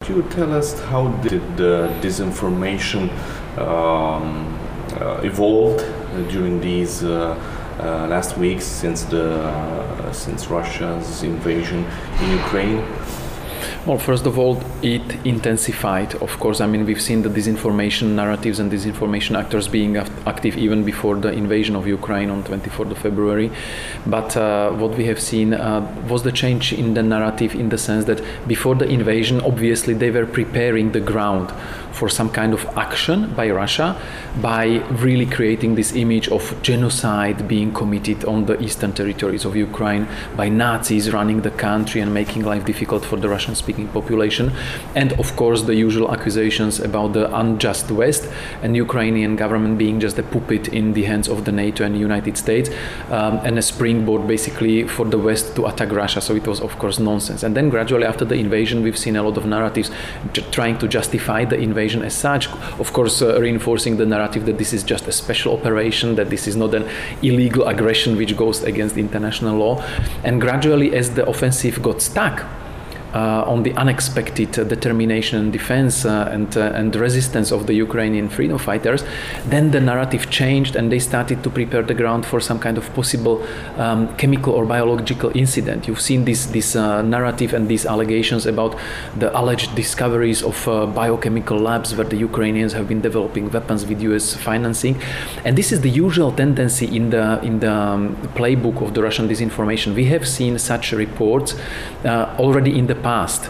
you tell us how did the disinformation evolved during these last weeks since Russia's invasion in Ukraine? Well, first of all, it intensified. Of course, I mean, we've seen the disinformation narratives and disinformation actors being active even before the invasion of Ukraine on 24th of February. But what we have seen was the change in the narrative, in the sense that before the invasion, obviously they were preparing the ground for some kind of action by Russia, by really creating this image of genocide being committed on the eastern territories of Ukraine by Nazis running the country and making life difficult for the Russian-speaking population. And of course the usual accusations about the unjust West and Ukrainian government being just a puppet in the hands of the NATO and the United States, and a springboard basically for the West to attack Russia. So it was of course nonsense. And then gradually after the invasion we've seen a lot of narratives trying to justify the invasion as such, of course reinforcing the narrative that this is just a special operation, that this is not an illegal aggression which goes against international law. And gradually, as the offensive got stuck on the unexpected determination and defense and resistance of the Ukrainian freedom fighters, then the narrative changed and they started to prepare the ground for some kind of possible chemical or biological incident. You've seen this narrative and these allegations about the alleged discoveries of biochemical labs where the Ukrainians have been developing weapons with US financing. And this is the usual tendency in the playbook of the Russian disinformation. We have seen such reports already in the past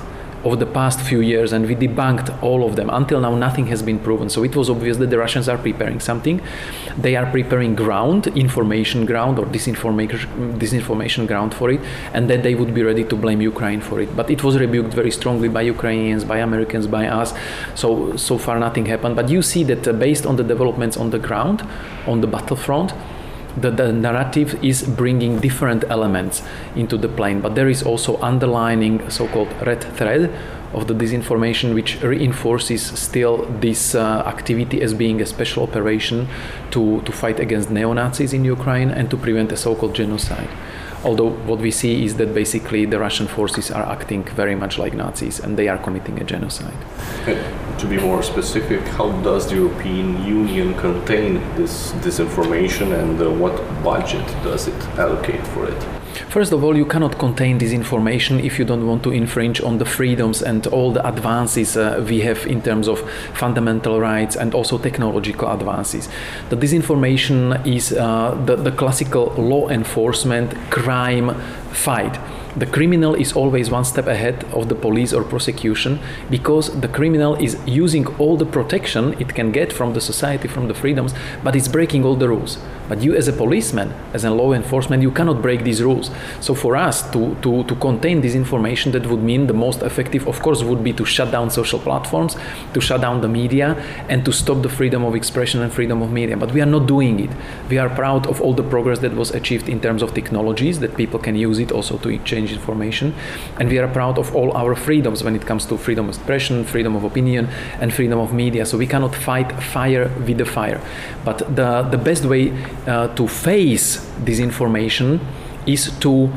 few years, and we debunked all of them. Until now nothing has been proven, so it was obvious that the Russians are preparing something. They are preparing information ground or disinformation ground for it, and that they would be ready to blame Ukraine for it. But it was rebuked very strongly by Ukrainians, by Americans, by us. So far nothing happened. But you see that based on the developments on the ground, on the battlefront, the narrative is bringing different elements into the plane, but there is also underlining so-called red thread of the disinformation, which reinforces still this activity as being a special operation to fight against neo-Nazis in Ukraine and to prevent a so-called genocide. Although what we see is that basically the Russian forces are acting very much like Nazis and they are committing a genocide. To be more specific, how does the European Union contain this disinformation and what budget does it allocate for it? First of all, you cannot contain disinformation if you don't want to infringe on the freedoms and all the advances we have in terms of fundamental rights and also technological advances. The disinformation is the classical law enforcement crime fight. The criminal is always one step ahead of the police or prosecution because the criminal is using all the protection it can get from the society, from the freedoms, but it's breaking all the rules. But you as a policeman, as a law enforcement, you cannot break these rules. So for us to contain this information, that would mean the most effective, of course, would be to shut down social platforms, to shut down the media, and to stop the freedom of expression and freedom of media. But we are not doing it. We are proud of all the progress that was achieved in terms of technologies, that people can use it also to exchange information. And we are proud of all our freedoms when it comes to freedom of expression, freedom of opinion, and freedom of media. So we cannot fight fire with the fire. But the best way to face disinformation is to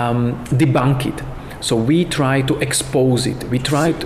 debunk it. So we try to expose it. We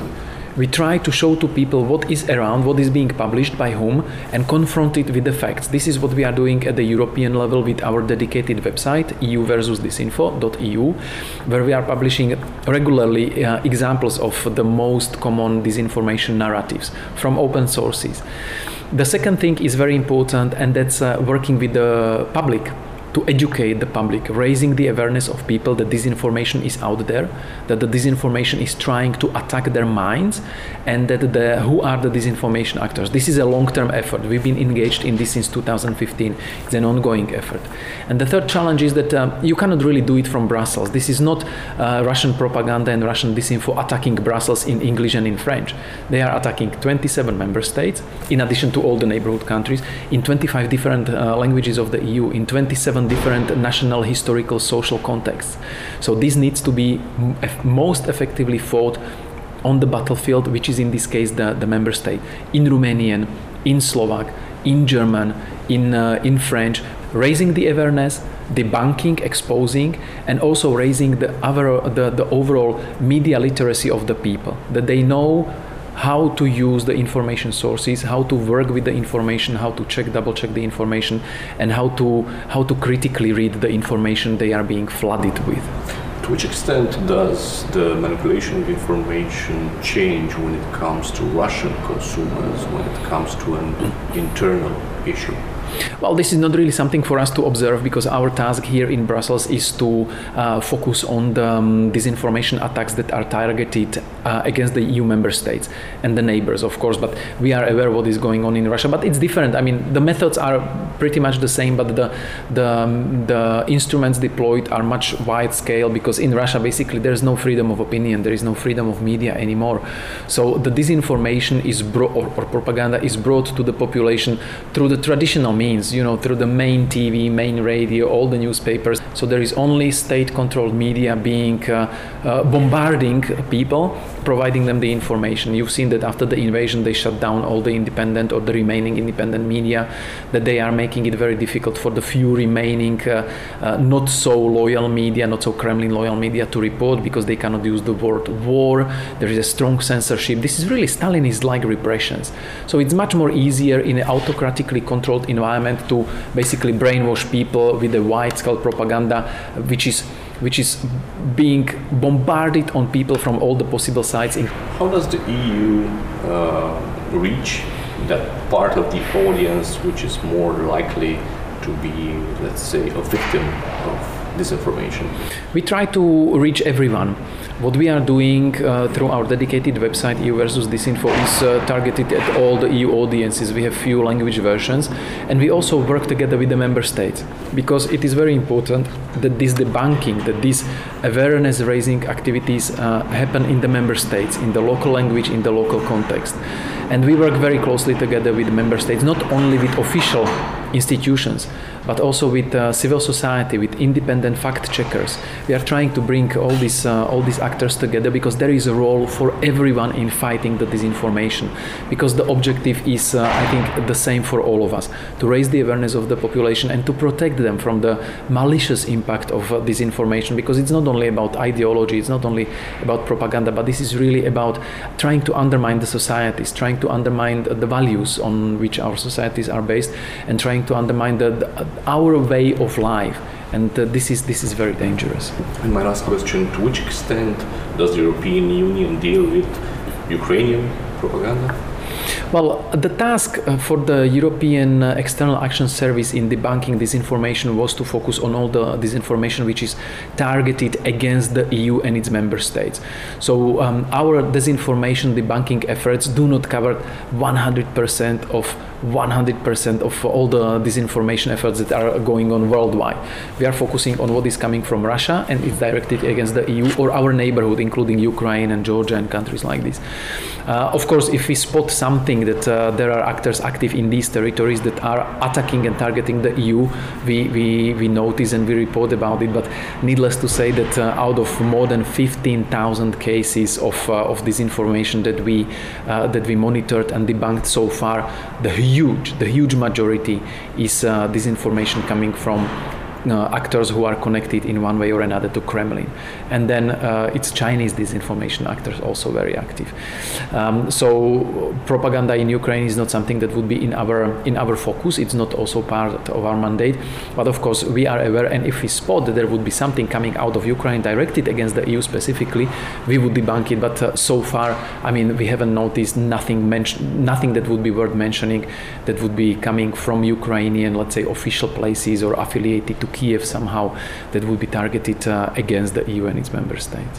try to show to people what is around, what is being published by whom, and confront it with the facts. This is what we are doing at the European level with our dedicated website, EU-versus-disinfo.eu, where we are publishing regularly examples of the most common disinformation narratives from open sources. The second thing is very important, and that's working with the public, to educate the public, raising the awareness of people that disinformation is out there, that the disinformation is trying to attack their minds, and that who are the disinformation actors. This is a long-term effort. We've been engaged in this since 2015. It's an ongoing effort. And the third challenge is that you cannot really do it from Brussels. This is not Russian propaganda and Russian disinfo attacking Brussels in English and in French. They are attacking 27 member states, in addition to all the neighborhood countries, in 25 different languages of the EU, in 27 different national, historical, social contexts. So this needs to be most effectively fought on the battlefield, which is in this case the member state, in Romanian, in Slovak, in German, in French, raising the awareness, debunking, exposing, and also raising the overall media literacy of the people, that they know how to use the information sources, how to work with the information, how to double check the information, and how to critically read the information they are being flooded with. To which extent does the manipulation of information change when it comes to Russian consumers, when it comes to an internal issue? Well, this is not really something for us to observe, because our task here in Brussels is to focus on the disinformation attacks that are targeted against the EU member states and the neighbors, of course. But we are aware what is going on in Russia. But it's different. I mean, the methods are pretty much the same, but the instruments deployed are much wide scale, because in Russia, basically, there is no freedom of opinion. There is no freedom of media anymore. So the disinformation is or propaganda is brought to the population through the traditional means, through the main TV, main radio, all the newspapers. So there is only state-controlled media being bombarding people, providing them the information. You've seen that after the invasion, they shut down all the independent or the remaining independent media, that they are making it very difficult for the few remaining not so loyal media, not so Kremlin loyal media to report, because they cannot use the word war. There is a strong censorship. This is really Stalinist-like repressions. So it's much more easier in an autocratically controlled environment to basically brainwash people with a wide-scale propaganda, which is being bombarded on people from all the possible sides. How does the EU reach that part of the audience which is more likely to be, let's say, a victim of disinformation? We try to reach everyone. What we are doing through our dedicated website, EU versus Disinfo, is targeted at all the EU audiences. We have few language versions, and we also work together with the member states, because it is very important that this debunking, that these awareness-raising activities happen in the member states, in the local language, in the local context. And we work very closely together with member states, not only with official institutions, but also with civil society, with independent fact checkers. We are trying to bring all these actors together, because there is a role for everyone in fighting the disinformation, because the objective is, I think, the same for all of us, to raise the awareness of the population and to protect them from the malicious impact of disinformation, because it's not only about ideology, it's not only about propaganda, but this is really about trying to undermine the societies, trying to undermine the values on which our societies are based, and trying to undermine our way of life. And this is very dangerous. And my last question, to which extent does the European Union deal with Ukrainian propaganda? Well, the task for the European External Action Service in debunking disinformation was to focus on all the disinformation which is targeted against the EU and its member states. So our disinformation debunking efforts do not cover 100% of all the disinformation efforts that are going on worldwide. We are focusing on what is coming from Russia, and it's directed against the EU or our neighborhood, including Ukraine and Georgia and countries like this. Of course, if we spot something that there are actors active in these territories that are attacking and targeting the EU, we notice and we report about it. But needless to say that out of more than 15,000 cases of disinformation that we monitored and debunked so far, the huge majority is disinformation coming from actors who are connected in one way or another to Kremlin. And then it's Chinese disinformation actors also very active. So propaganda in Ukraine is not something that would be in our focus. It's not also part of our mandate. But of course we are aware, and if we spot that there would be something coming out of Ukraine directed against the EU specifically, we would debunk it. But so far, I mean, we haven't noticed nothing that would be worth mentioning that would be coming from Ukrainian, let's say, official places or affiliated to Kiev somehow, that would be targeted against the EU and its member states.